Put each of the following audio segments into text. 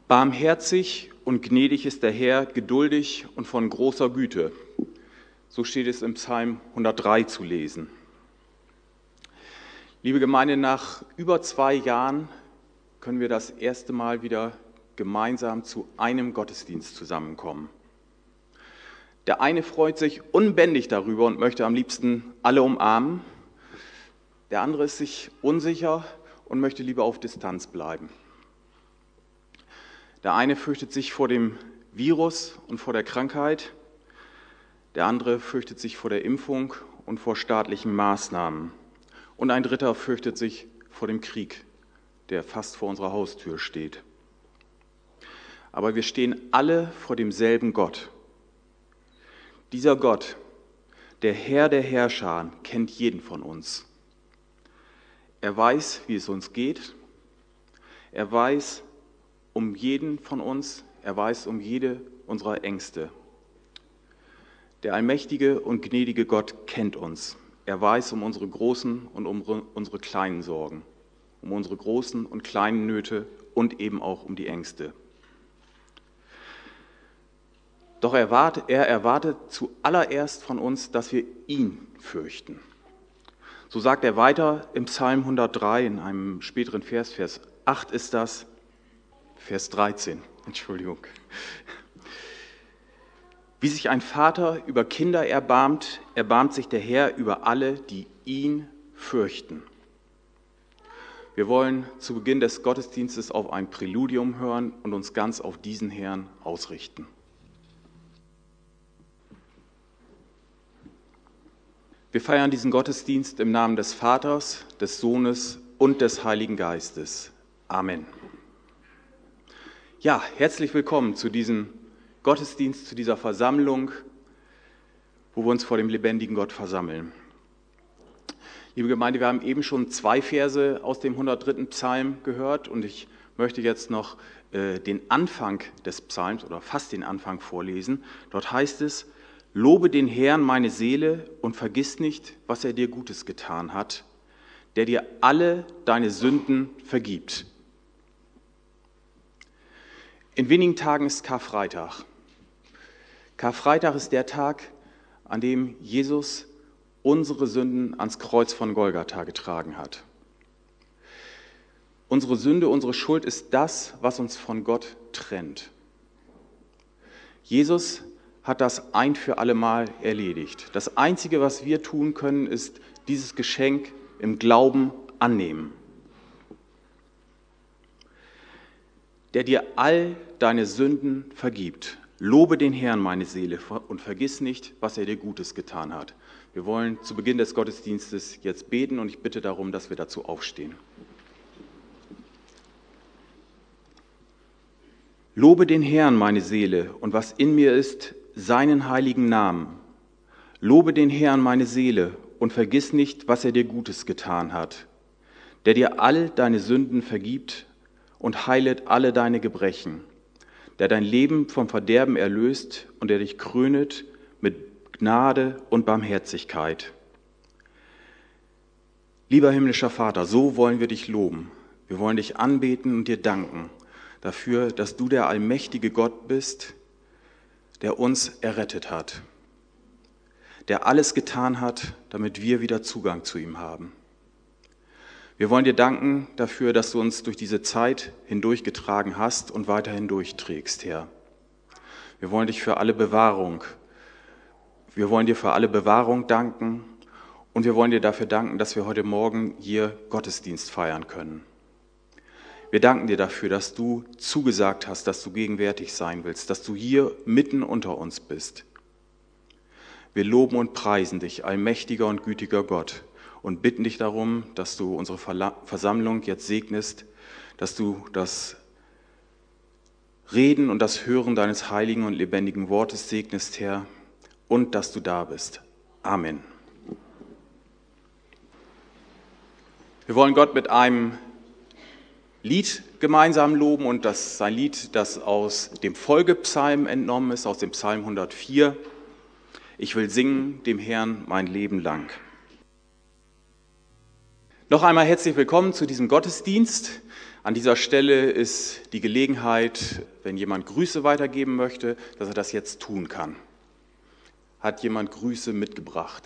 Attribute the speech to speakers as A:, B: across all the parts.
A: Barmherzig und gnädig ist der Herr, geduldig und von großer Güte. So steht es im Psalm 103 zu lesen. Liebe Gemeinde, nach über 2 Jahren können wir das erste Mal wieder gemeinsam zu einem Gottesdienst zusammenkommen. Der eine freut sich unbändig darüber und möchte am liebsten alle umarmen. Der andere ist sich unsicher und möchte lieber auf Distanz bleiben. Der eine fürchtet sich vor dem Virus und vor der Krankheit. Der andere fürchtet sich vor der Impfung und vor staatlichen Maßnahmen. Und ein dritter fürchtet sich vor dem Krieg, der fast vor unserer Haustür steht. Aber wir stehen alle vor demselben Gott. Dieser Gott, der Herr der Herrscher, kennt jeden von uns. Er weiß, wie es uns geht. Er weiß um jeden von uns. Er weiß um jede unserer Ängste. Der allmächtige und gnädige Gott kennt uns. Er weiß um unsere großen und um unsere kleinen Sorgen, um unsere großen und kleinen Nöte und eben auch um die Ängste. Doch er erwartet zuallererst von uns, dass wir ihn fürchten. So sagt er weiter im Psalm 103, in einem späteren Vers 8 ist das, Vers 13, Entschuldigung. Wie sich ein Vater über Kinder erbarmt, erbarmt sich der Herr über alle, die ihn fürchten. Wir wollen zu Beginn des Gottesdienstes auf ein Präludium hören und uns ganz auf diesen Herrn ausrichten. Wir feiern diesen Gottesdienst im Namen des Vaters, des Sohnes und des Heiligen Geistes. Amen. Ja, herzlich willkommen zu diesem Gottesdienst, zu dieser Versammlung, wo wir uns vor dem lebendigen Gott versammeln. Liebe Gemeinde, wir haben eben schon 2 Verse aus dem 103. Psalm gehört und ich möchte jetzt noch den Anfang des Psalms oder fast den Anfang vorlesen. Dort heißt es: Lobe den Herrn, meine Seele, und vergiss nicht, was er dir Gutes getan hat, der dir alle deine Sünden vergibt. In wenigen Tagen ist Karfreitag. Karfreitag ist der Tag, an dem Jesus unsere Sünden ans Kreuz von Golgatha getragen hat. Unsere Sünde, unsere Schuld ist das, was uns von Gott trennt. Jesus hat das ein für alle Mal erledigt. Das Einzige, was wir tun können, ist dieses Geschenk im Glauben annehmen. Der dir all deine Sünden vergibt. Lobe den Herrn, meine Seele, und vergiss nicht, was er dir Gutes getan hat. Wir wollen zu Beginn des Gottesdienstes jetzt beten und ich bitte darum, dass wir dazu aufstehen. Lobe den Herrn, meine Seele, und was in mir ist, seinen heiligen Namen. Lobe den Herrn, meine Seele, und vergiss nicht, was er dir Gutes getan hat, der dir all deine Sünden vergibt und heilet alle deine Gebrechen, der dein Leben vom Verderben erlöst und der dich krönet mit Gnade und Barmherzigkeit. Lieber himmlischer Vater, so wollen wir dich loben. Wir wollen dich anbeten und dir danken dafür, dass du der allmächtige Gott bist, der uns errettet hat, der alles getan hat, damit wir wieder Zugang zu ihm haben. Wir wollen dir danken dafür, dass du uns durch diese Zeit hindurchgetragen hast und weiterhin durchträgst, Herr. Wir wollen dir für alle Bewahrung danken und wir wollen dir dafür danken, dass wir heute Morgen hier Gottesdienst feiern können. Wir danken dir dafür, dass du zugesagt hast, dass du gegenwärtig sein willst, dass du hier mitten unter uns bist. Wir loben und preisen dich, allmächtiger und gütiger Gott, und bitten dich darum, dass du unsere Versammlung jetzt segnest, dass du das Reden und das Hören deines heiligen und lebendigen Wortes segnest, Herr, und dass du da bist. Amen. Wir wollen Gott mit einem Lied gemeinsam loben und das ist ein Lied, das aus dem Folgepsalm entnommen ist, aus dem Psalm 104. Ich will singen dem Herrn mein Leben lang. Noch einmal herzlich willkommen zu diesem Gottesdienst. An dieser Stelle ist die Gelegenheit, wenn jemand Grüße weitergeben möchte, dass er das jetzt tun kann. Hat jemand Grüße mitgebracht?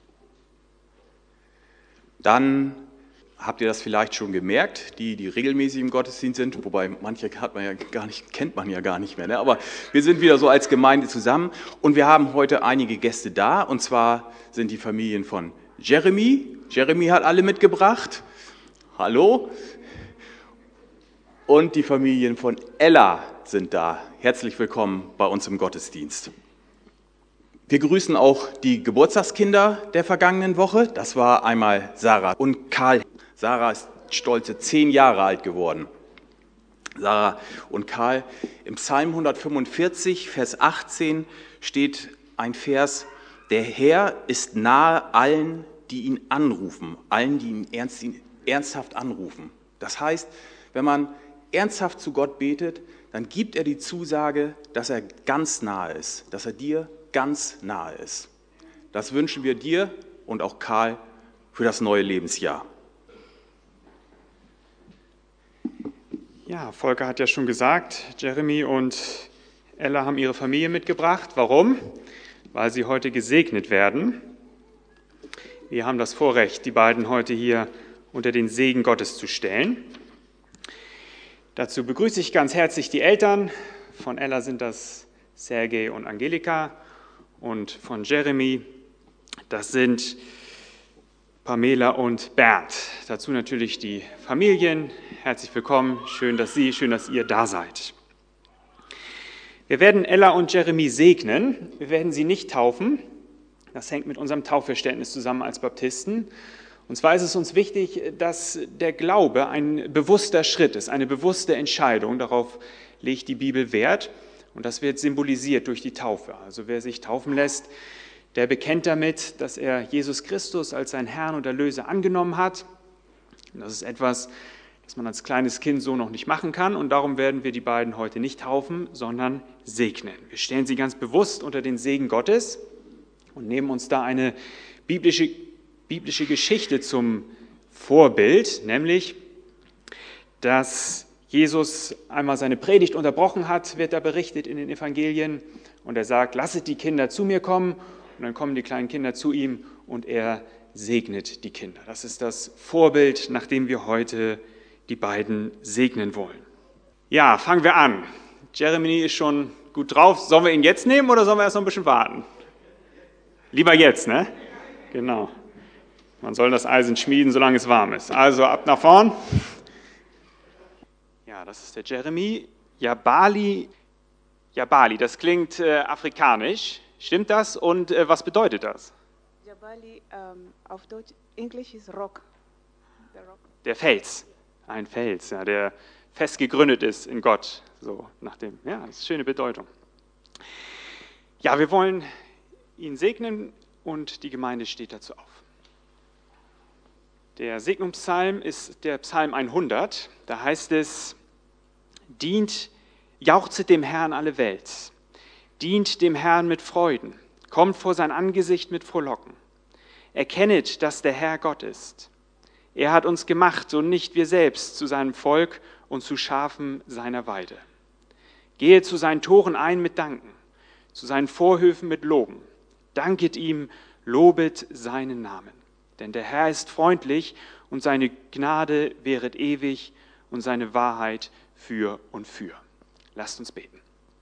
A: Dann habt ihr das vielleicht schon gemerkt, die regelmäßig im Gottesdienst sind, wobei manche kennt man ja gar nicht mehr, ne? Aber wir sind wieder so als Gemeinde zusammen und wir haben heute einige Gäste da, und zwar sind die Familien von Jeremy. Jeremy hat alle mitgebracht. Hallo. Und die Familien von Ella sind da. Herzlich willkommen bei uns im Gottesdienst. Wir grüßen auch die Geburtstagskinder der vergangenen Woche. Das war einmal Sarah und Karl. Sarah ist stolze 10 Jahre alt geworden. Sarah und Karl. Im Psalm 145, Vers 18 steht ein Vers: Der Herr ist nahe allen, die ihn anrufen, allen, die ihn ernsthaft anrufen. Das heißt, wenn man ernsthaft zu Gott betet, dann gibt er die Zusage, dass er ganz nahe ist, dass er dir ganz nahe ist. Das wünschen wir dir und auch Karl für das neue Lebensjahr.
B: Ja, Volker hat ja schon gesagt, Jeremy und Ella haben ihre Familie mitgebracht. Warum? Weil sie heute gesegnet werden. Wir haben das Vorrecht, die beiden heute hier unter den Segen Gottes zu stellen. Dazu begrüße ich ganz herzlich die Eltern. Von Ella sind das Sergej und Angelika, und von Jeremy, das sind Pamela und Bernd. Dazu natürlich die Familien. Herzlich willkommen, schön, dass ihr da seid. Wir werden Ella und Jeremy segnen. Wir werden sie nicht taufen. Das hängt mit unserem Taufverständnis zusammen als Baptisten. Und zwar ist es uns wichtig, dass der Glaube ein bewusster Schritt ist, eine bewusste Entscheidung. Darauf legt die Bibel Wert. Und das wird symbolisiert durch die Taufe. Also wer sich taufen lässt, der bekennt damit, dass er Jesus Christus als seinen Herrn und Erlöser angenommen hat. Und das ist etwas, das man als kleines Kind so noch nicht machen kann. Und darum werden wir die beiden heute nicht taufen, sondern segnen. Wir stellen sie ganz bewusst unter den Segen Gottes und nehmen uns da eine biblische Geschichte zum Vorbild, nämlich, dass Jesus einmal seine Predigt unterbrochen hat, wird da berichtet in den Evangelien, und er sagt: Lasset die Kinder zu mir kommen, und dann kommen die kleinen Kinder zu ihm und er segnet die Kinder. Das ist das Vorbild, nach dem wir heute die beiden segnen wollen. Ja, fangen wir an. Jeremy ist schon gut drauf. Sollen wir ihn jetzt nehmen oder sollen wir erst noch ein bisschen warten? Lieber jetzt, ne? Genau. Man soll das Eisen schmieden, solange es warm ist. Also ab nach vorn. Ja, das ist der Jeremy. Jabali, das klingt afrikanisch. Stimmt das? Und was bedeutet das?
C: Jabali, auf Deutsch, Englisch ist Rock.
B: Der Fels. Ein Fels, ja, der fest gegründet ist in Gott. So nach dem, ja, das ist eine schöne Bedeutung. Ja, wir wollen ihn segnen und die Gemeinde steht dazu auf. Der Segnungspsalm ist der Psalm 100. Da heißt es: Jauchzet dem Herrn alle Welt, dient dem Herrn mit Freuden, kommt vor sein Angesicht mit Frohlocken. Erkennet, dass der Herr Gott ist. Er hat uns gemacht und nicht wir selbst zu seinem Volk und zu Schafen seiner Weide. Gehe zu seinen Toren ein mit Danken, zu seinen Vorhöfen mit Loben. Danket ihm, lobet seinen Namen. Denn der Herr ist freundlich und seine Gnade währet ewig und seine Wahrheit für und für. Lasst uns beten.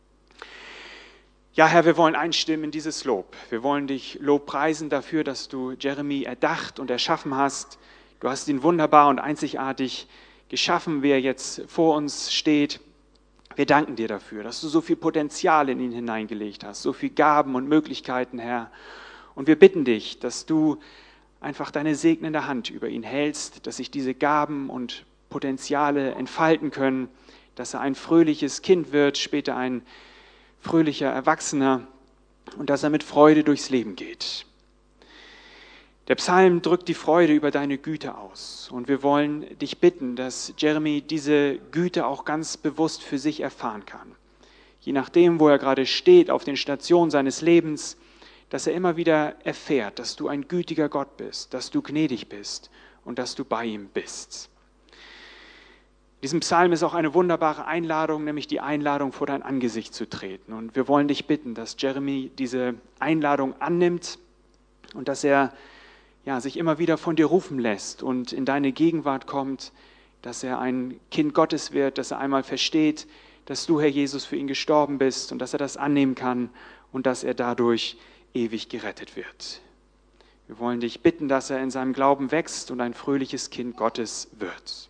B: Ja, Herr, wir wollen einstimmen in dieses Lob. Wir wollen dich lobpreisen dafür, dass du Jeremy erdacht und erschaffen hast. Du hast ihn wunderbar und einzigartig geschaffen, wie er jetzt vor uns steht. Wir danken dir dafür, dass du so viel Potenzial in ihn hineingelegt hast, so viel Gaben und Möglichkeiten, Herr. Und wir bitten dich, dass du einfach deine segnende Hand über ihn hältst, dass sich diese Gaben und Potenziale entfalten können, dass er ein fröhliches Kind wird, später ein fröhlicher Erwachsener, und dass er mit Freude durchs Leben geht. Der Psalm drückt die Freude über deine Güte aus, und wir wollen dich bitten, dass Jeremy diese Güte auch ganz bewusst für sich erfahren kann. Je nachdem, wo er gerade steht, auf den Stationen seines Lebens, dass er immer wieder erfährt, dass du ein gütiger Gott bist, dass du gnädig bist und dass du bei ihm bist. In diesem Psalm ist auch eine wunderbare Einladung, nämlich die Einladung, vor dein Angesicht zu treten. Und wir wollen dich bitten, dass Jeremy diese Einladung annimmt und dass er sich immer wieder von dir rufen lässt und in deine Gegenwart kommt, dass er ein Kind Gottes wird, dass er einmal versteht, dass du, Herr Jesus, für ihn gestorben bist und dass er das annehmen kann und dass er dadurch ewig gerettet wird. Wir wollen dich bitten, dass er in seinem Glauben wächst und ein fröhliches Kind Gottes wird.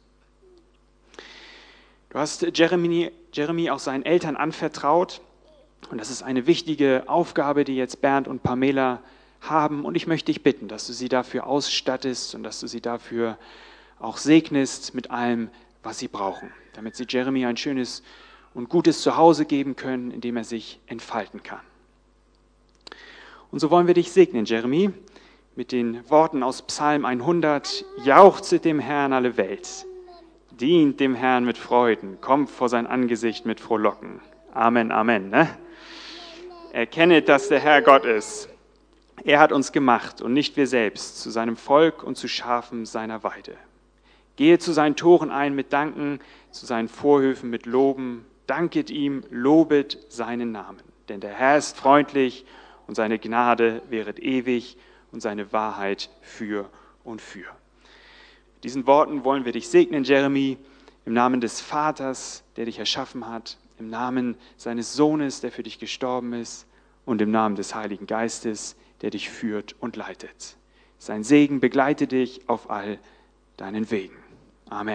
B: Du hast Jeremy auch seinen Eltern anvertraut und das ist eine wichtige Aufgabe, die jetzt Bernd und Pamela haben. Und ich möchte dich bitten, dass du sie dafür ausstattest und dass du sie dafür auch segnest mit allem, was sie brauchen, damit sie Jeremy ein schönes und gutes Zuhause geben können, in dem er sich entfalten kann. Und so wollen wir dich segnen, Jeremy, mit den Worten aus Psalm 100. Jauchzet dem Herrn alle Welt, dient dem Herrn mit Freuden, kommt vor sein Angesicht mit Frohlocken. Amen, Amen. Ne? Erkennet, dass der Herr Gott ist. Er hat uns gemacht und nicht wir selbst, zu seinem Volk und zu Schafen seiner Weide. Gehe zu seinen Toren ein mit Danken, zu seinen Vorhöfen mit Loben. Danket ihm, lobet seinen Namen. Denn der Herr ist freundlich und seine Gnade währet ewig und seine Wahrheit für und für. Mit diesen Worten wollen wir dich segnen, Jeremy, im Namen des Vaters, der dich erschaffen hat, im Namen seines Sohnes, der für dich gestorben ist, und im Namen des Heiligen Geistes, der dich führt und leitet. Sein Segen begleite dich auf all deinen Wegen. Amen.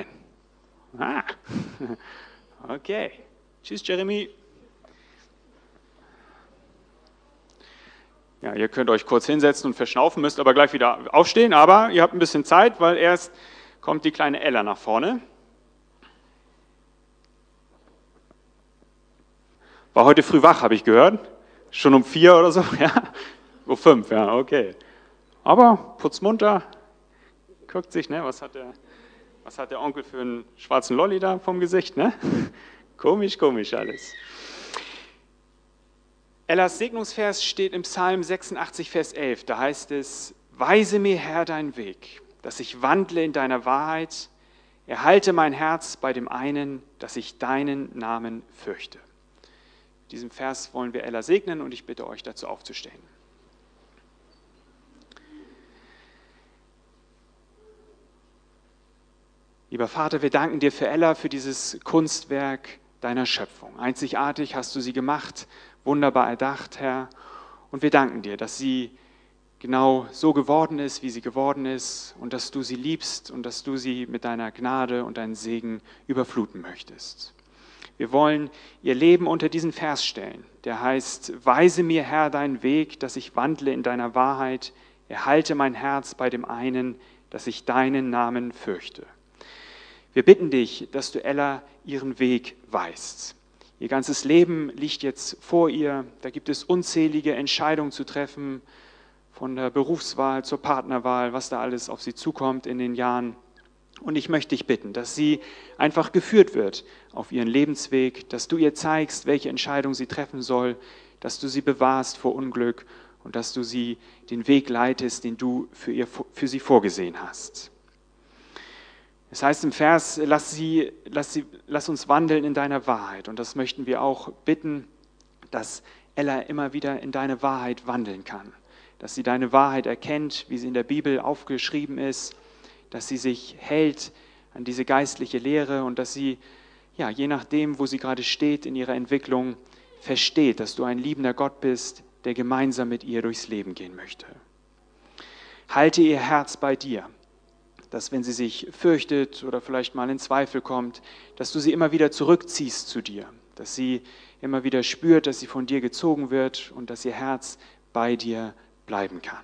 B: Okay. Tschüss, Jeremy. Ja, ihr könnt euch kurz hinsetzen und verschnaufen, müsst aber gleich wieder aufstehen, aber ihr habt ein bisschen Zeit, weil erst kommt die kleine Ella nach vorne. War heute früh wach, habe ich gehört. Schon um 4 oder so, ja? Um 5, ja, okay. Aber putzmunter, guckt sich, ne? Was hat der Onkel für einen schwarzen Lolli da vom Gesicht, ne? Komisch alles. Ellas Segnungsvers steht im Psalm 86, Vers 11. Da heißt es: Weise mir, Herr, deinen Weg, dass ich wandle in deiner Wahrheit. Erhalte mein Herz bei dem einen, dass ich deinen Namen fürchte. Mit diesem Vers wollen wir Ella segnen und ich bitte euch dazu aufzustehen. Lieber Vater, wir danken dir für Ella, für dieses Kunstwerk deiner Schöpfung. Einzigartig hast du sie gemacht, wunderbar erdacht, Herr. Und wir danken dir, dass sie genau so geworden ist, wie sie geworden ist und dass du sie liebst und dass du sie mit deiner Gnade und deinem Segen überfluten möchtest. Wir wollen ihr Leben unter diesen Vers stellen, der heißt: Weise mir, Herr, deinen Weg, dass ich wandle in deiner Wahrheit. Erhalte mein Herz bei dem einen, dass ich deinen Namen fürchte. Wir bitten dich, dass du Ella ihren Weg weist. Ihr ganzes Leben liegt jetzt vor ihr. Da gibt es unzählige Entscheidungen zu treffen, von der Berufswahl zur Partnerwahl, was da alles auf sie zukommt in den Jahren. Und ich möchte dich bitten, dass sie einfach geführt wird auf ihren Lebensweg, dass du ihr zeigst, welche Entscheidung sie treffen soll, dass du sie bewahrst vor Unglück und dass du sie den Weg leitest, den du für sie vorgesehen hast. Es heißt im Vers: lass uns wandeln in deiner Wahrheit. Und das möchten wir auch bitten, dass Ella immer wieder in deine Wahrheit wandeln kann. Dass sie deine Wahrheit erkennt, wie sie in der Bibel aufgeschrieben ist, dass sie sich hält an diese geistliche Lehre und dass sie, je nachdem, wo sie gerade steht in ihrer Entwicklung, versteht, dass du ein liebender Gott bist, der gemeinsam mit ihr durchs Leben gehen möchte. Halte ihr Herz bei dir, dass wenn sie sich fürchtet oder vielleicht mal in Zweifel kommt, dass du sie immer wieder zurückziehst zu dir, dass sie immer wieder spürt, dass sie von dir gezogen wird und dass ihr Herz bei dir bleiben kann.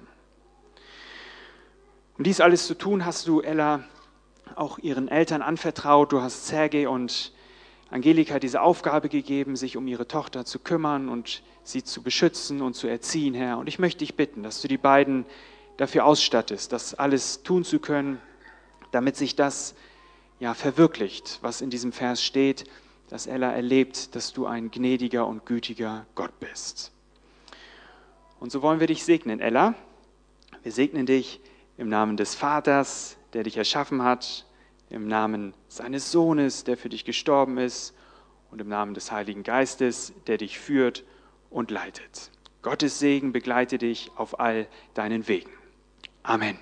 B: Um dies alles zu tun, hast du Ella auch ihren Eltern anvertraut. Du hast Sergej und Angelika diese Aufgabe gegeben, sich um ihre Tochter zu kümmern und sie zu beschützen und zu erziehen, Herr. Und ich möchte dich bitten, dass du die beiden dafür ausstattest, das alles tun zu können, damit sich das verwirklicht, was in diesem Vers steht, dass Ella erlebt, dass du ein gnädiger und gütiger Gott bist. Und so wollen wir dich segnen, Ella. Wir segnen dich im Namen des Vaters, der dich erschaffen hat, im Namen seines Sohnes, der für dich gestorben ist, und im Namen des Heiligen Geistes, der dich führt und leitet. Gottes Segen begleite dich auf all deinen Wegen. Amen.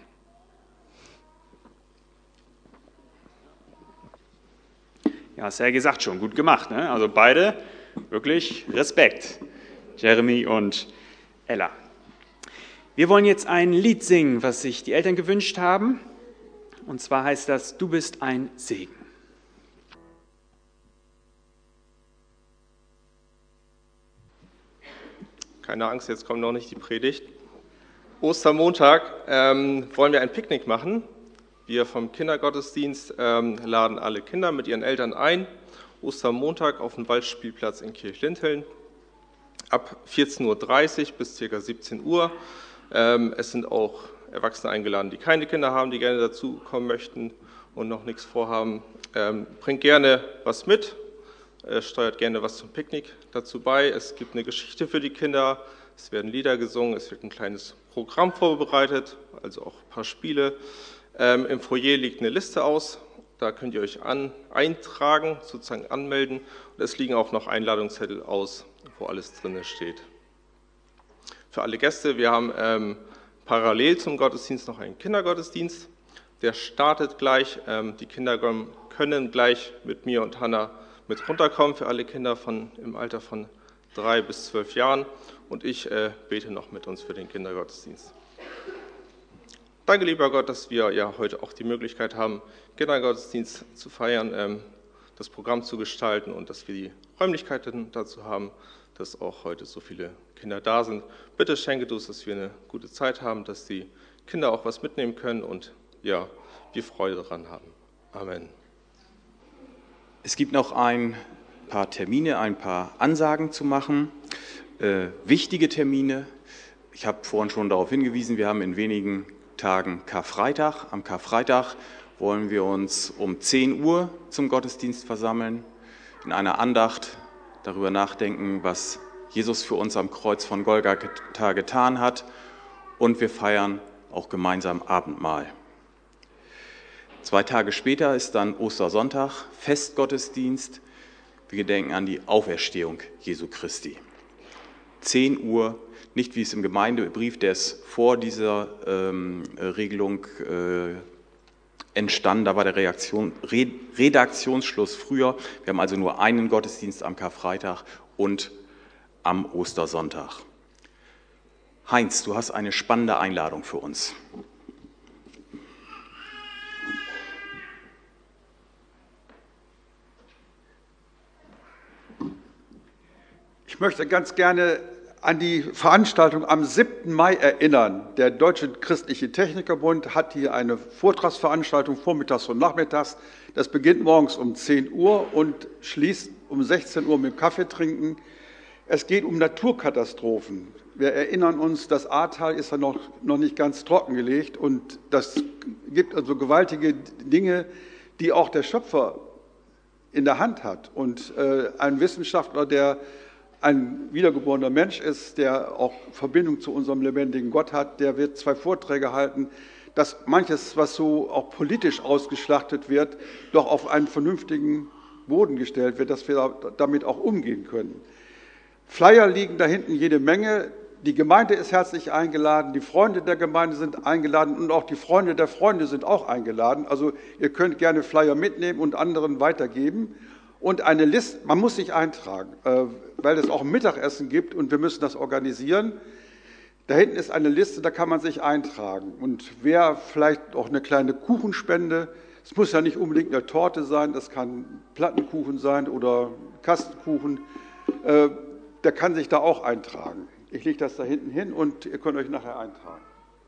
B: Ja, Sergei sagt schon, gut gemacht, ne? Also beide wirklich Respekt, Jeremy und Ella. Wir wollen jetzt ein Lied singen, was sich die Eltern gewünscht haben. Und zwar heißt das, du bist ein Segen.
D: Keine Angst, jetzt kommt noch nicht die Predigt. Ostermontag wollen wir ein Picknick machen. Wir vom Kindergottesdienst laden alle Kinder mit ihren Eltern ein. Ostermontag auf dem Waldspielplatz in Kirchlinteln. Ab 14.30 Uhr bis ca. 17 Uhr. Es sind auch Erwachsene eingeladen, die keine Kinder haben, die gerne dazu kommen möchten und noch nichts vorhaben. Bringt gerne was mit, steuert gerne was zum Picknick dazu bei. Es gibt eine Geschichte für die Kinder, es werden Lieder gesungen, es wird ein kleines Programm vorbereitet, also auch ein paar Spiele. Im Foyer liegt eine Liste aus, da könnt ihr euch eintragen, sozusagen anmelden. Und es liegen auch noch Einladungszettel aus, wo alles drin steht. Für alle Gäste, wir haben parallel zum Gottesdienst noch einen Kindergottesdienst. Der startet gleich. Die Kinder können gleich mit mir und Hanna mit runterkommen, für alle Kinder im Alter von 3 bis 12 Jahren. Und ich bete noch mit uns für den Kindergottesdienst. Danke, lieber Gott, dass wir ja heute auch die Möglichkeit haben, Kindergottesdienst zu feiern, das Programm zu gestalten und dass wir die Räumlichkeiten dazu haben, dass auch heute so viele Kinder da sind. Bitte schenke du es, dass wir eine gute Zeit haben, dass die Kinder auch was mitnehmen können und ja, wir Freude daran haben. Amen.
A: Es gibt noch ein paar Termine, ein paar Ansagen zu machen, wichtige Termine. Ich habe vorhin schon darauf hingewiesen, wir haben in wenigen Tagen Karfreitag. Am Karfreitag wollen wir uns um 10 Uhr zum Gottesdienst versammeln, in einer Andacht darüber nachdenken, was Jesus für uns am Kreuz von Golgatha getan hat, und wir feiern auch gemeinsam Abendmahl. 2 Tage später ist dann Ostersonntag, Festgottesdienst. Wir gedenken an die Auferstehung Jesu Christi. 10 Uhr, nicht wie es im Gemeindebrief, der ist vor dieser Regelung entstanden, da war der Redaktionsschluss früher. Wir haben also nur einen Gottesdienst am Karfreitag und am Ostersonntag. Heinz, du hast eine spannende Einladung für uns.
E: Ich möchte ganz gerne an die Veranstaltung am 7. Mai erinnern. Der Deutsche Christliche Technikerbund hat hier eine Vortragsveranstaltung vormittags und nachmittags. Das beginnt morgens um 10 Uhr und schließt um 16 Uhr mit dem Kaffeetrinken. Es geht um Naturkatastrophen. Wir erinnern uns, das Ahrtal ist ja noch nicht ganz trockengelegt und das gibt also gewaltige Dinge, die auch der Schöpfer in der Hand hat. Und ein Wissenschaftler, der ein wiedergeborener Mensch ist, der auch Verbindung zu unserem lebendigen Gott hat, der wird 2 Vorträge halten, dass manches, was so auch politisch ausgeschlachtet wird, doch auf einen vernünftigen Boden gestellt wird, dass wir damit auch umgehen können. Flyer liegen da hinten jede Menge. Die Gemeinde ist herzlich eingeladen, die Freunde der Gemeinde sind eingeladen und auch die Freunde der Freunde sind auch eingeladen. Also ihr könnt gerne Flyer mitnehmen und anderen weitergeben. Und eine Liste, man muss sich eintragen, weil es auch ein Mittagessen gibt und wir müssen das organisieren. Da hinten ist eine Liste, da kann man sich eintragen. Und wer vielleicht auch eine kleine Kuchenspende, es muss ja nicht unbedingt eine Torte sein, das kann Plattenkuchen sein oder Kastenkuchen, der kann sich da auch eintragen. Ich lege das da hinten hin und ihr könnt euch nachher eintragen.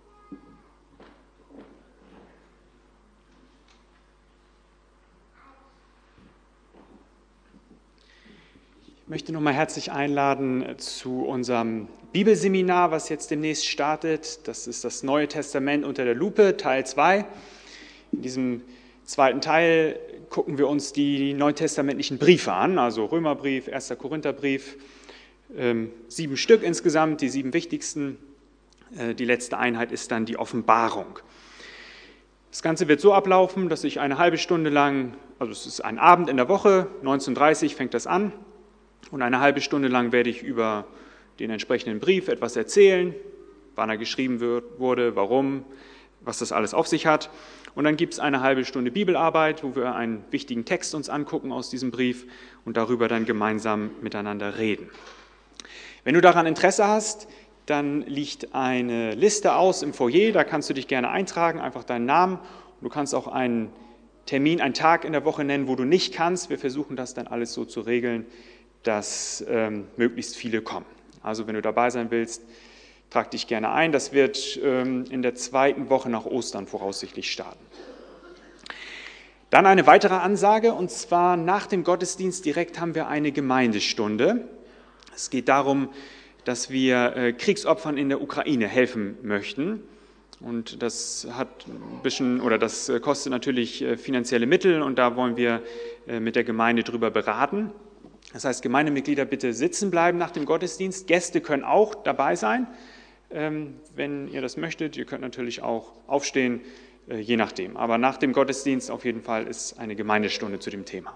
B: Ich möchte nochmal herzlich einladen zu unserem Bibelseminar, was jetzt demnächst startet. Das ist das Neue Testament unter der Lupe, Teil 2. In diesem zweiten Teil gucken wir uns die neutestamentlichen Briefe an, also Römerbrief, 1. Korintherbrief, 7 Stück insgesamt, die 7 wichtigsten. Die letzte Einheit ist dann die Offenbarung. Das Ganze wird so ablaufen, dass ich eine halbe Stunde lang, also es ist ein Abend in der Woche, 19:30 Uhr fängt das an, und eine halbe Stunde lang werde ich über den entsprechenden Brief etwas erzählen, wann er geschrieben wurde, warum, was das alles auf sich hat. Und dann gibt es eine halbe Stunde Bibelarbeit, wo wir einen wichtigen Text uns angucken aus diesem Brief und darüber dann gemeinsam miteinander reden. Wenn du daran Interesse hast, dann liegt eine Liste aus im Foyer, da kannst du dich gerne eintragen, einfach deinen Namen. Du kannst auch einen Termin, einen Tag in der Woche nennen, wo du nicht kannst. Wir versuchen das dann alles so zu regeln, dass möglichst viele kommen. Also wenn du dabei sein willst, trag dich gerne ein. Das wird in der 2. Woche nach Ostern voraussichtlich starten. Dann eine weitere Ansage, und zwar nach dem Gottesdienst direkt haben wir eine Gemeindestunde. Es geht darum, dass wir Kriegsopfern in der Ukraine helfen möchten. Und das hat ein bisschen, oder das kostet natürlich finanzielle Mittel, und da wollen wir mit der Gemeinde drüber beraten. Das heißt, Gemeindemitglieder bitte sitzen bleiben nach dem Gottesdienst. Gäste können auch dabei sein, wenn ihr das möchtet. Ihr könnt natürlich auch aufstehen, je nachdem. Aber nach dem Gottesdienst auf jeden Fall ist eine Gemeindestunde zu dem Thema.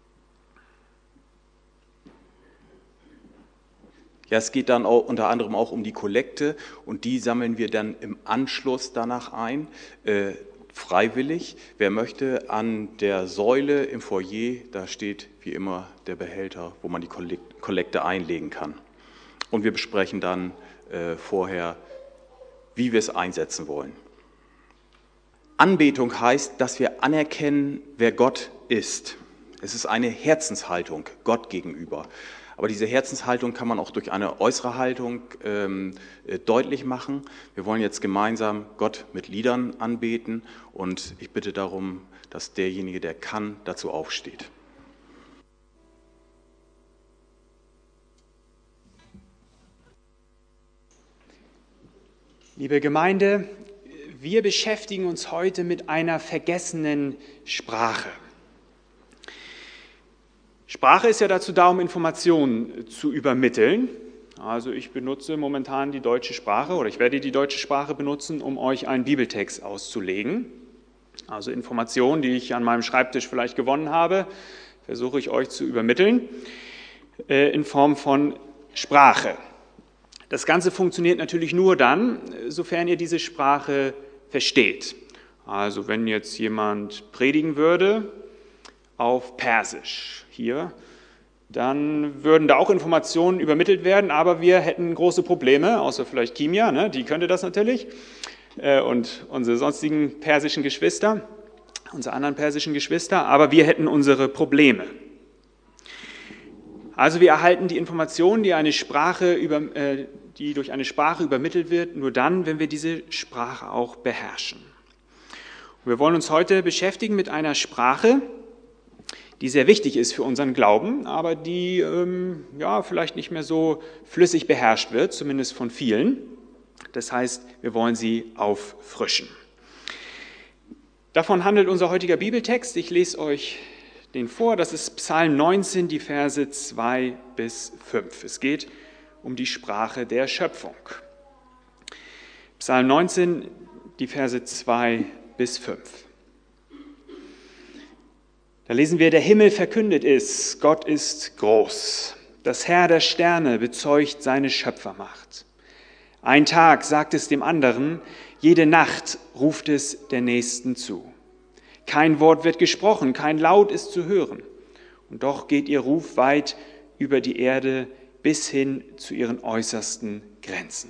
A: Ja, es geht dann auch unter anderem auch um die Kollekte, und die sammeln wir dann im Anschluss danach ein, freiwillig. Wer möchte, an der Säule im Foyer, da steht wie immer der Behälter, wo man die Kollekte einlegen kann. Und wir besprechen dann vorher, wie wir es einsetzen wollen. Anbetung heißt, dass wir anerkennen, wer Gott ist. Es ist eine Herzenshaltung Gott gegenüber. Aber diese Herzenshaltung kann man auch durch eine äußere Haltung deutlich machen. Wir wollen jetzt gemeinsam Gott mit Liedern anbeten, und ich bitte darum, dass derjenige, der kann, dazu aufsteht.
B: Liebe Gemeinde, wir beschäftigen uns heute mit einer vergessenen Sprache. Sprache ist ja dazu da, um Informationen zu übermitteln. Also ich benutze momentan die deutsche Sprache, oder ich werde die deutsche Sprache benutzen, um euch einen Bibeltext auszulegen. Also Informationen, die ich an meinem Schreibtisch vielleicht gewonnen habe, versuche ich euch zu übermitteln in Form von Sprache. Das Ganze funktioniert natürlich nur dann, sofern ihr diese Sprache versteht. Also wenn jetzt jemand predigen würde auf Persisch hier, dann würden da auch Informationen übermittelt werden, aber wir hätten große Probleme, außer vielleicht Kimia, ne? Die könnte das natürlich, und unsere sonstigen persischen Geschwister, unsere anderen persischen Geschwister, aber wir hätten unsere Probleme. Also wir erhalten die Informationen, die durch eine Sprache übermittelt wird, nur dann, wenn wir diese Sprache auch beherrschen. Und wir wollen uns heute beschäftigen mit einer Sprache, die sehr wichtig ist für unseren Glauben, aber die vielleicht nicht mehr so flüssig beherrscht wird, zumindest von vielen. Das heißt, wir wollen sie auffrischen. Davon handelt unser heutiger Bibeltext. Ich lese euch den vor. Das ist Psalm 19, die Verse 2 bis 5. Es geht um die Sprache der Schöpfung. Psalm 19, die Verse 2 bis 5. Da lesen wir: Der Himmel verkündet es, Gott ist groß. Das Heer der Sterne bezeugt seine Schöpfermacht. Ein Tag sagt es dem anderen, jede Nacht ruft es der Nächsten zu. Kein Wort wird gesprochen, kein Laut ist zu hören. Und doch geht ihr Ruf weit über die Erde bis hin zu ihren äußersten Grenzen.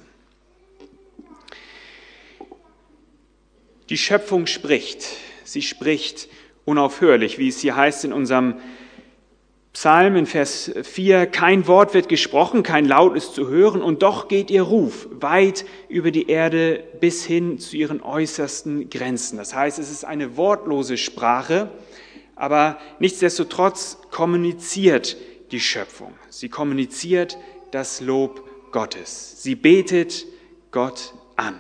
B: Die Schöpfung spricht. Sie spricht unaufhörlich, wie es hier heißt in unserem Psalm in Vers 4. Kein Wort wird gesprochen, kein Laut ist zu hören, und doch geht ihr Ruf weit über die Erde bis hin zu ihren äußersten Grenzen. Das heißt, es ist eine wortlose Sprache, aber nichtsdestotrotz kommuniziert die Schöpfung. Sie kommuniziert das Lob Gottes. Sie betet Gott an.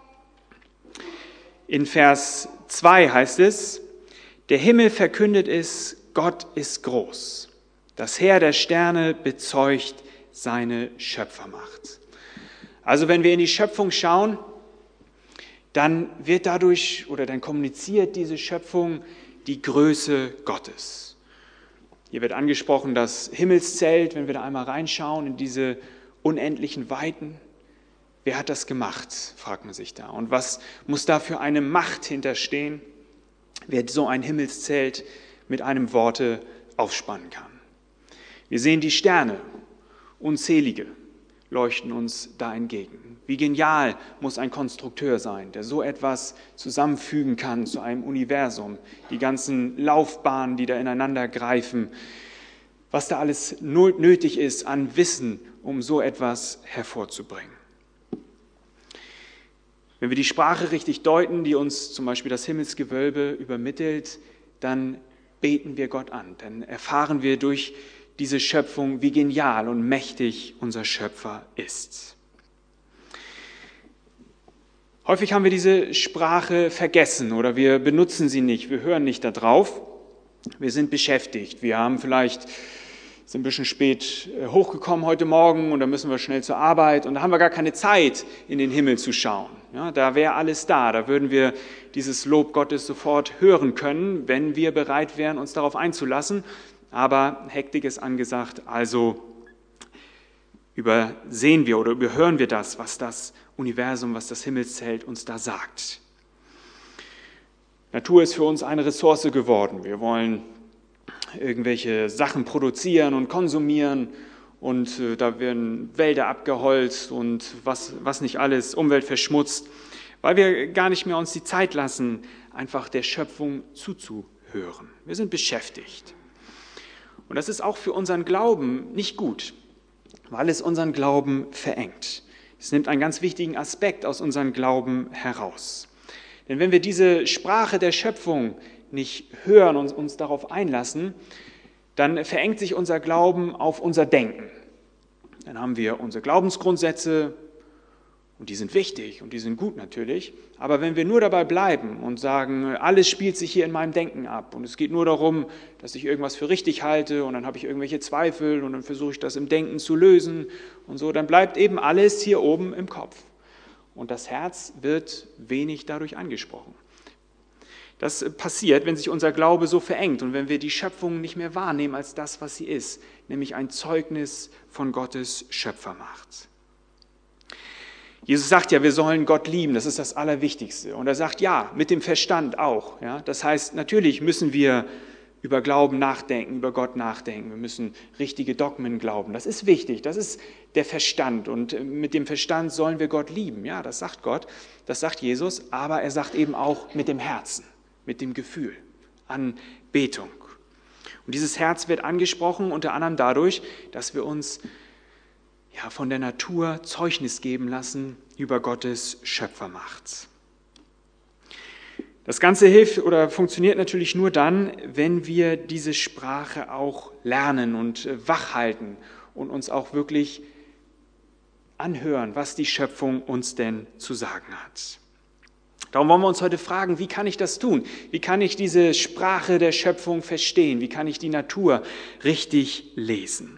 B: In Vers 2 heißt es: Der Himmel verkündet es, Gott ist groß. Das Heer der Sterne bezeugt seine Schöpfermacht. Also wenn wir in die Schöpfung schauen, dann wird dadurch oder dann kommuniziert diese Schöpfung die Größe Gottes. Hier wird angesprochen das Himmelszelt, wenn wir da einmal reinschauen in diese unendlichen Weiten. Wer hat das gemacht, fragt man sich da. Und was muss da für eine Macht hinterstehen, wer so ein Himmelszelt mit einem Worte aufspannen kann? Wir sehen die Sterne, unzählige, leuchten uns da entgegen. Wie genial muss ein Konstrukteur sein, der so etwas zusammenfügen kann zu einem Universum. Die ganzen Laufbahnen, die da ineinander greifen, was da alles nötig ist an Wissen, um so etwas hervorzubringen. Wenn wir die Sprache richtig deuten, die uns zum Beispiel das Himmelsgewölbe übermittelt, dann beten wir Gott an. Dann erfahren wir durch diese Schöpfung, wie genial und mächtig unser Schöpfer ist. Häufig haben wir diese Sprache vergessen oder wir benutzen sie nicht, wir hören nicht darauf. Wir sind beschäftigt, wir haben vielleicht sind ein bisschen spät hochgekommen heute Morgen und dann müssen wir schnell zur Arbeit und da haben wir gar keine Zeit, in den Himmel zu schauen. Ja, da wäre alles da würden wir dieses Lob Gottes sofort hören können, wenn wir bereit wären, uns darauf einzulassen. Aber Hektik ist angesagt, also übersehen wir oder überhören wir das, was das Universum, was das Himmelszelt uns da sagt. Natur ist für uns eine Ressource geworden. Wir wollen irgendwelche Sachen produzieren und konsumieren und da werden Wälder abgeholzt und was nicht alles, Umwelt verschmutzt, weil wir gar nicht mehr uns die Zeit lassen, einfach der Schöpfung zuzuhören. Wir sind beschäftigt. Und das ist auch für unseren Glauben nicht gut, weil es unseren Glauben verengt. Es nimmt einen ganz wichtigen Aspekt aus unserem Glauben heraus. Denn wenn wir diese Sprache der Schöpfung nicht hören und uns darauf einlassen, dann verengt sich unser Glauben auf unser Denken. Dann haben wir unsere Glaubensgrundsätze und die sind wichtig und die sind gut natürlich. Aber wenn wir nur dabei bleiben und sagen, alles spielt sich hier in meinem Denken ab und es geht nur darum, dass ich irgendwas für richtig halte und dann habe ich irgendwelche Zweifel und dann versuche ich das im Denken zu lösen und so, dann bleibt eben alles hier oben im Kopf. Und das Herz wird wenig dadurch angesprochen. Das passiert, wenn sich unser Glaube so verengt und wenn wir die Schöpfung nicht mehr wahrnehmen als das, was sie ist, nämlich ein Zeugnis von Gottes Schöpfermacht. Jesus sagt ja, wir sollen Gott lieben, das ist das Allerwichtigste. Und er sagt ja, mit dem Verstand auch. Ja? Das heißt, natürlich müssen wir über Glauben nachdenken, über Gott nachdenken. Wir müssen richtige Dogmen glauben. Das ist wichtig, das ist der Verstand. Und mit dem Verstand sollen wir Gott lieben. Ja, das sagt Gott, das sagt Jesus, aber er sagt eben auch mit dem Herzen, mit dem Gefühl, Anbetung. Und dieses Herz wird angesprochen unter anderem dadurch, dass wir uns von der Natur Zeugnis geben lassen über Gottes Schöpfermacht. Das Ganze hilft oder funktioniert natürlich nur dann, wenn wir diese Sprache auch lernen und wachhalten und uns auch wirklich anhören, was die Schöpfung uns denn zu sagen hat. Darum wollen wir uns heute fragen, wie kann ich das tun? Wie kann ich diese Sprache der Schöpfung verstehen? Wie kann ich die Natur richtig lesen?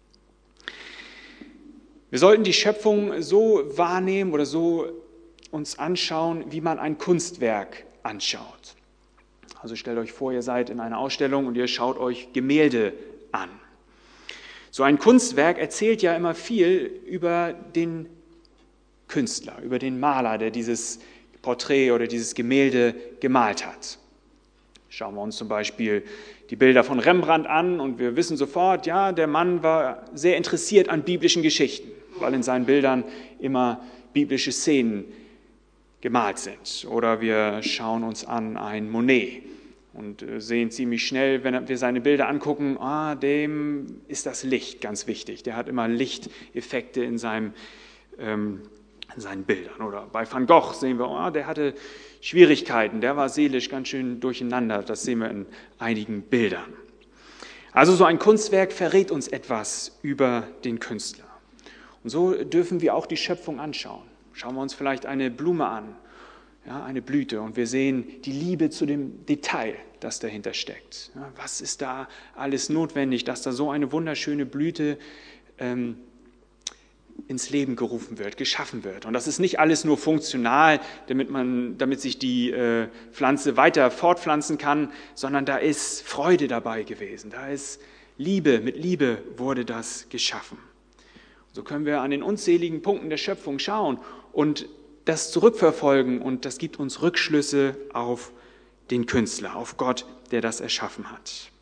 B: Wir sollten die Schöpfung so wahrnehmen oder so uns anschauen, wie man ein Kunstwerk anschaut. Also stellt euch vor, ihr seid in einer Ausstellung und ihr schaut euch Gemälde an. So ein Kunstwerk erzählt ja immer viel über den Künstler, über den Maler, der dieses Porträt oder dieses Gemälde gemalt hat. Schauen wir uns zum Beispiel die Bilder von Rembrandt an und wir wissen sofort, ja, der Mann war sehr interessiert an biblischen Geschichten, weil in seinen Bildern immer biblische Szenen gemalt sind. Oder wir schauen uns an ein Monet und sehen ziemlich schnell, wenn wir seine Bilder angucken, dem ist das Licht ganz wichtig. Der hat immer Lichteffekte in seinen Bildern. Oder bei Van Gogh sehen wir, der hatte Schwierigkeiten, der war seelisch ganz schön durcheinander. Das sehen wir in einigen Bildern. Also so ein Kunstwerk verrät uns etwas über den Künstler. Und so dürfen wir auch die Schöpfung anschauen. Schauen wir uns vielleicht eine Blume an, ja, eine Blüte, und wir sehen die Liebe zu dem Detail, das dahinter steckt. Ja, was ist da alles notwendig, dass da so eine wunderschöne Blüte ins Leben gerufen wird, geschaffen wird. Und das ist nicht alles nur funktional, damit sich die Pflanze weiter fortpflanzen kann, sondern da ist Freude dabei gewesen. Da ist Liebe, mit Liebe wurde das geschaffen. So können wir an den unzähligen Punkten der Schöpfung schauen und das zurückverfolgen, und das gibt uns Rückschlüsse auf den Künstler, auf Gott, der das erschaffen hat.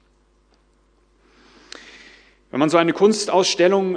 B: Wenn man so eine Kunstausstellung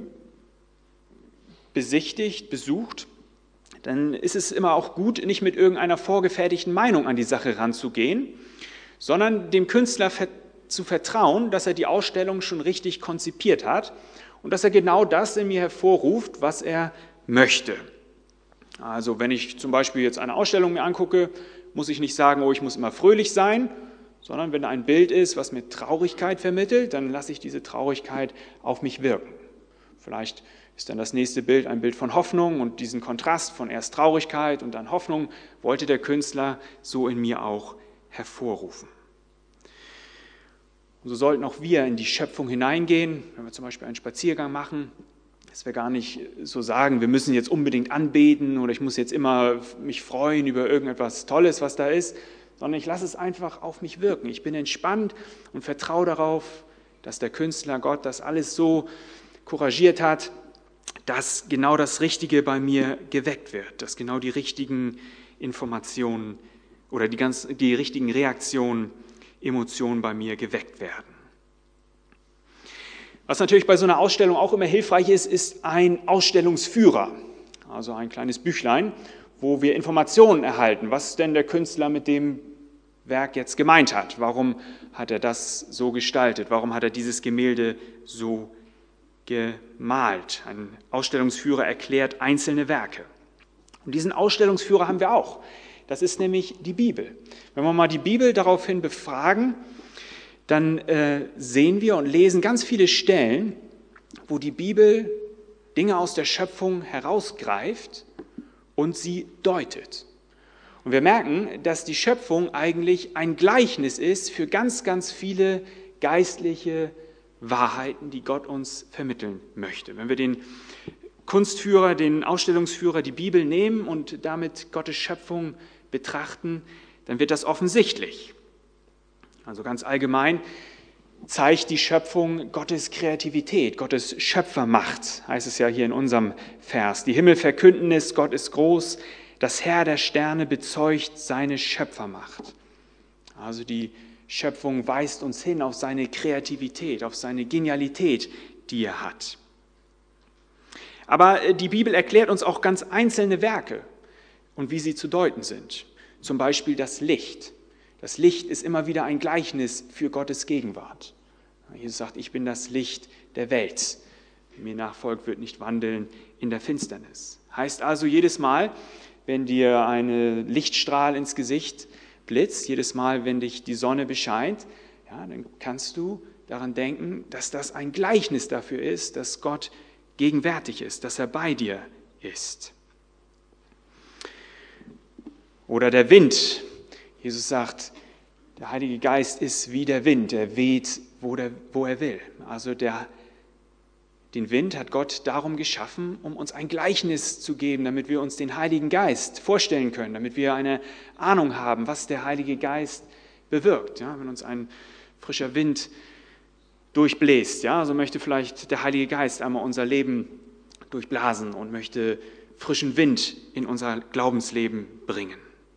B: besichtigt, besucht, dann ist es immer auch gut, nicht mit irgendeiner vorgefertigten Meinung an die Sache ranzugehen, sondern dem Künstler zu vertrauen, dass er die Ausstellung schon richtig konzipiert hat und dass er genau das in mir hervorruft, was er möchte. Also wenn ich zum Beispiel jetzt eine Ausstellung mir angucke, muss ich nicht sagen, oh, ich muss immer fröhlich sein, sondern wenn da ein Bild ist, was mir Traurigkeit vermittelt, dann lasse ich diese Traurigkeit auf mich wirken. Vielleicht ist dann das nächste Bild ein Bild von Hoffnung, und diesen Kontrast von erst Traurigkeit und dann Hoffnung wollte der Künstler so in mir auch hervorrufen. Und so sollten auch wir in die Schöpfung hineingehen, wenn wir zum Beispiel einen Spaziergang machen, dass wir gar nicht so sagen, wir müssen jetzt unbedingt anbeten oder ich muss jetzt immer mich freuen über irgendetwas Tolles, was da ist, sondern ich lasse es einfach auf mich wirken. Ich bin entspannt und vertraue darauf, dass der Künstler Gott das alles so couragiert hat, dass genau das Richtige bei mir geweckt wird, dass genau die richtigen Informationen oder die richtigen Reaktionen, Emotionen bei mir geweckt werden. Was natürlich bei so einer Ausstellung auch immer hilfreich ist, ist ein Ausstellungsführer, also ein kleines Büchlein, wo wir Informationen erhalten, was denn der Künstler mit dem Werk jetzt gemeint hat. Warum hat er das so gestaltet? Warum hat er dieses Gemälde so gemalt? Ein Ausstellungsführer erklärt einzelne Werke. Und diesen Ausstellungsführer haben wir auch. Das ist nämlich die Bibel. Wenn wir mal die Bibel daraufhin befragen, dann sehen wir und lesen ganz viele Stellen, wo die Bibel Dinge aus der Schöpfung herausgreift und sie deutet. Und wir merken, dass die Schöpfung eigentlich ein Gleichnis ist für ganz, ganz viele geistliche Wahrheiten, die Gott uns vermitteln möchte. Wenn wir den Kunstführer, den Ausstellungsführer, die Bibel nehmen und damit Gottes Schöpfung betrachten, dann wird das offensichtlich. Also ganz allgemein zeigt die Schöpfung Gottes Kreativität, Gottes Schöpfermacht, heißt es ja hier in unserem Vers. Die Himmel verkünden es, Gott ist groß, das Heer der Sterne bezeugt seine Schöpfermacht. Also die Schöpfung weist uns hin auf seine Kreativität, auf seine Genialität, die er hat. Aber die Bibel erklärt uns auch ganz einzelne Werke und wie sie zu deuten sind. Zum Beispiel das Licht. Das Licht ist immer wieder ein Gleichnis für Gottes Gegenwart. Jesus sagt, ich bin das Licht der Welt. Wer mir nachfolgt, wird nicht wandeln in der Finsternis. Heißt also, jedes Mal, wenn dir ein Lichtstrahl ins Gesicht blitzt, jedes Mal, wenn dich die Sonne bescheint, ja, dann kannst du daran denken, dass das ein Gleichnis dafür ist, dass Gott gegenwärtig ist, dass er bei dir ist. Oder der Wind. Jesus sagt, der Heilige Geist ist wie der Wind, er weht, wo er will. Also den Wind hat Gott darum geschaffen, um uns ein Gleichnis zu geben, damit wir uns den Heiligen Geist vorstellen können, damit wir eine Ahnung haben, was der Heilige Geist bewirkt. Ja, wenn uns ein frischer Wind durchbläst, ja, so möchte vielleicht der Heilige Geist einmal unser Leben durchblasen und möchte frischen Wind in unser Glaubensleben bringen.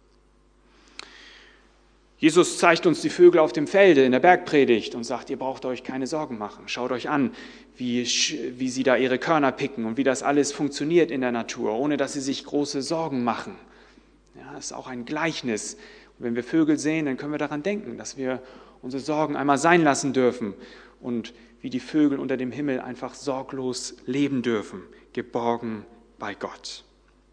B: Jesus zeigt uns die Vögel auf dem Felde in der Bergpredigt und sagt, ihr braucht euch keine Sorgen machen. Schaut euch an, wie sie da ihre Körner picken und wie das alles funktioniert in der Natur, ohne dass sie sich große Sorgen machen. Ja, das ist auch ein Gleichnis. Und wenn wir Vögel sehen, dann können wir daran denken, dass wir unsere Sorgen einmal sein lassen dürfen und wie die Vögel unter dem Himmel einfach sorglos leben dürfen, geborgen bei Gott.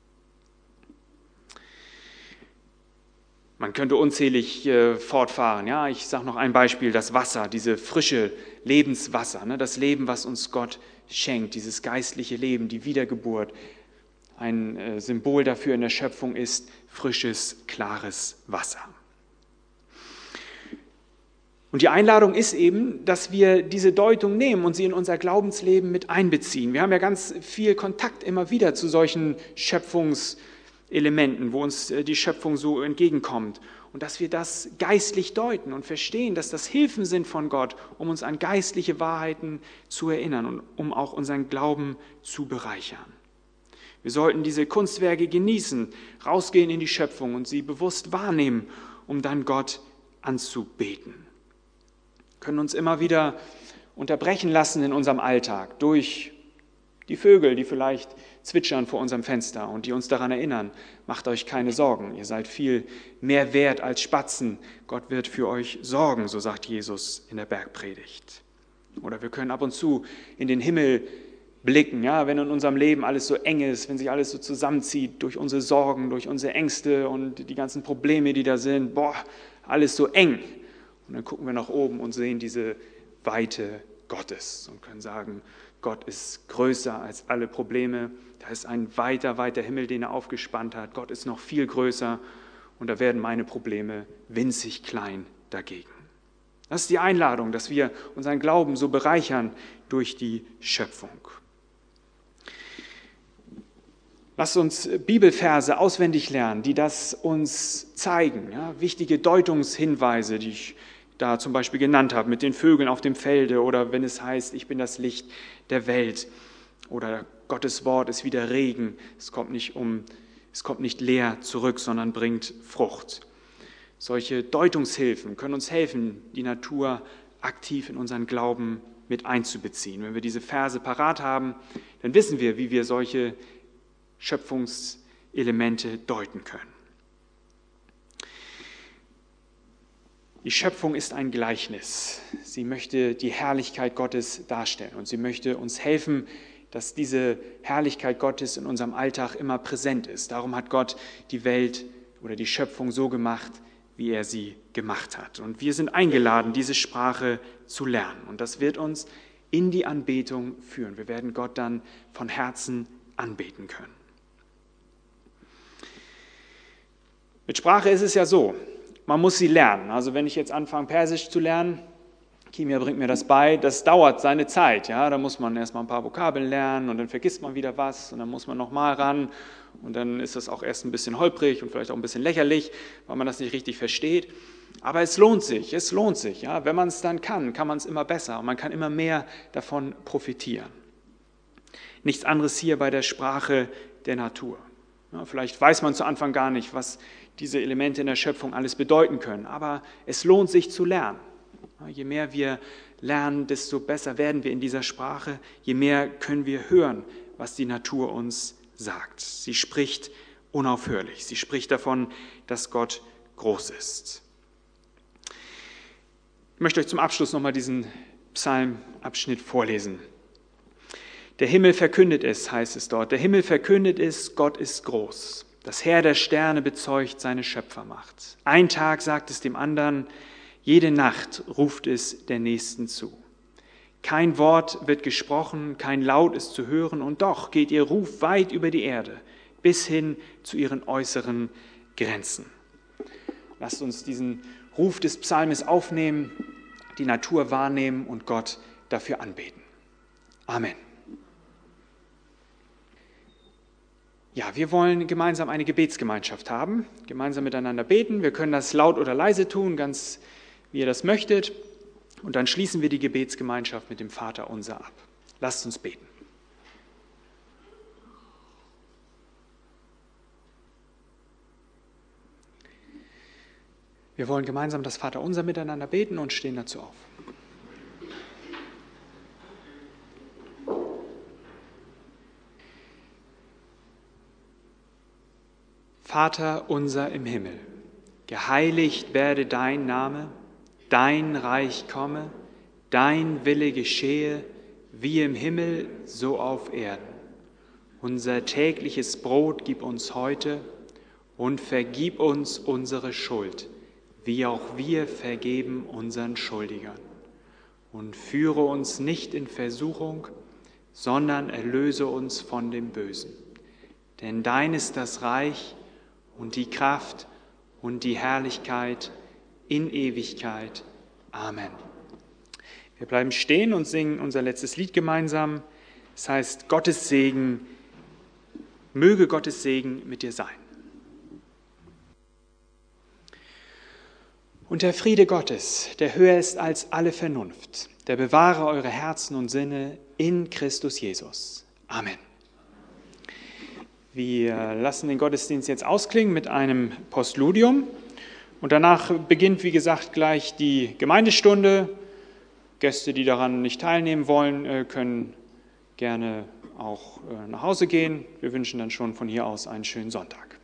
B: Man könnte unzählig fortfahren. Ja, ich sage noch ein Beispiel, das Wasser, diese frische Lebenswasser, ne, das Leben, was uns Gott schenkt, dieses geistliche Leben, die Wiedergeburt. Ein Symbol dafür in der Schöpfung ist frisches, klares Wasser. Und die Einladung ist eben, dass wir diese Deutung nehmen und sie in unser Glaubensleben mit einbeziehen. Wir haben ja ganz viel Kontakt immer wieder zu solchen Schöpfungselementen, wo uns die Schöpfung so entgegenkommt. Und dass wir das geistlich deuten und verstehen, dass das Hilfen sind von Gott, um uns an geistliche Wahrheiten zu erinnern und um auch unseren Glauben zu bereichern. Wir sollten diese Kunstwerke genießen, rausgehen in die Schöpfung und sie bewusst wahrnehmen, um dann Gott anzubeten. Wir können uns immer wieder unterbrechen lassen in unserem Alltag durch die Vögel, die vielleicht zwitschern vor unserem Fenster und die uns daran erinnern, macht euch keine Sorgen, ihr seid viel mehr wert als Spatzen, Gott wird für euch sorgen, so sagt Jesus in der Bergpredigt. Oder wir können ab und zu in den Himmel blicken, ja, wenn in unserem Leben alles so eng ist, wenn sich alles so zusammenzieht durch unsere Sorgen, durch unsere Ängste und die ganzen Probleme, die da sind, alles so eng. Und dann gucken wir nach oben und sehen diese Weite Gottes und können sagen, Gott ist größer als alle Probleme. Da ist ein weiter, weiter Himmel, den er aufgespannt hat. Gott ist noch viel größer und da werden meine Probleme winzig klein dagegen. Das ist die Einladung, dass wir unseren Glauben so bereichern durch die Schöpfung. Lasst uns Bibelverse auswendig lernen, die das uns zeigen. Ja, wichtige Deutungshinweise, die ich da zum Beispiel genannt habe, mit den Vögeln auf dem Felde oder wenn es heißt, ich bin das Licht der Welt oder Gottes Wort ist wie der Regen, es kommt nicht leer zurück, sondern bringt Frucht. Solche Deutungshilfen können uns helfen, die Natur aktiv in unseren Glauben mit einzubeziehen. Wenn wir diese Verse parat haben, dann wissen wir, wie wir solche Schöpfungselemente deuten können. Die Schöpfung ist ein Gleichnis. Sie möchte die Herrlichkeit Gottes darstellen und sie möchte uns helfen, dass diese Herrlichkeit Gottes in unserem Alltag immer präsent ist. Darum hat Gott die Welt oder die Schöpfung so gemacht, wie er sie gemacht hat. Und wir sind eingeladen, diese Sprache zu lernen. Und das wird uns in die Anbetung führen. Wir werden Gott dann von Herzen anbeten können. Mit Sprache ist es ja so, man muss sie lernen. Also wenn ich jetzt anfange, Persisch zu lernen, Kimia bringt mir das bei, das dauert seine Zeit. Ja? Da muss man erstmal ein paar Vokabeln lernen und dann vergisst man wieder was und dann muss man nochmal ran und dann ist das auch erst ein bisschen holprig und vielleicht auch ein bisschen lächerlich, weil man das nicht richtig versteht. Aber es lohnt sich. Ja? Wenn man es dann kann man es immer besser und man kann immer mehr davon profitieren. Nichts anderes hier bei der Sprache der Natur. Ja, vielleicht weiß man zu Anfang gar nicht, was diese Elemente in der Schöpfung alles bedeuten können, aber es lohnt sich zu lernen. Je mehr wir lernen, desto besser werden wir in dieser Sprache, je mehr können wir hören, was die Natur uns sagt. Sie spricht unaufhörlich, sie spricht davon, dass Gott groß ist. Ich möchte euch zum Abschluss nochmal diesen Psalmabschnitt vorlesen. Der Himmel verkündet es, heißt es dort, der Himmel verkündet es, Gott ist groß. Das Heer der Sterne bezeugt seine Schöpfermacht. Ein Tag sagt es dem anderen, jede Nacht ruft es der Nächsten zu. Kein Wort wird gesprochen, kein Laut ist zu hören, und doch geht ihr Ruf weit über die Erde, bis hin zu ihren äußeren Grenzen. Lasst uns diesen Ruf des Psalmes aufnehmen, die Natur wahrnehmen und Gott dafür anbeten. Amen. Ja, wir wollen gemeinsam eine Gebetsgemeinschaft haben, gemeinsam miteinander beten. Wir können das laut oder leise tun, ganz wie ihr das möchtet. Und dann schließen wir die Gebetsgemeinschaft mit dem Vaterunser ab. Lasst uns beten. Wir wollen gemeinsam das Vaterunser miteinander beten und stehen dazu auf. Vater unser im Himmel, geheiligt werde dein Name, dein Reich komme, dein Wille geschehe, wie im Himmel, so auf Erden. Unser tägliches Brot gib uns heute und vergib uns unsere Schuld, wie auch wir vergeben unseren Schuldigern. Und führe uns nicht in Versuchung, sondern erlöse uns von dem Bösen. Denn dein ist das Reich und die Kraft und die Herrlichkeit in Ewigkeit. Amen. Wir bleiben stehen und singen unser letztes Lied gemeinsam. Es heißt, Gottes Segen, möge Gottes Segen mit dir sein. Und der Friede Gottes, der höher ist als alle Vernunft, der bewahre eure Herzen und Sinne in Christus Jesus. Amen. Wir lassen den Gottesdienst jetzt ausklingen mit einem Postludium. Und danach beginnt, wie gesagt, gleich die Gemeindestunde. Gäste, die daran nicht teilnehmen wollen, können gerne auch nach Hause gehen. Wir wünschen dann schon von hier aus einen schönen Sonntag.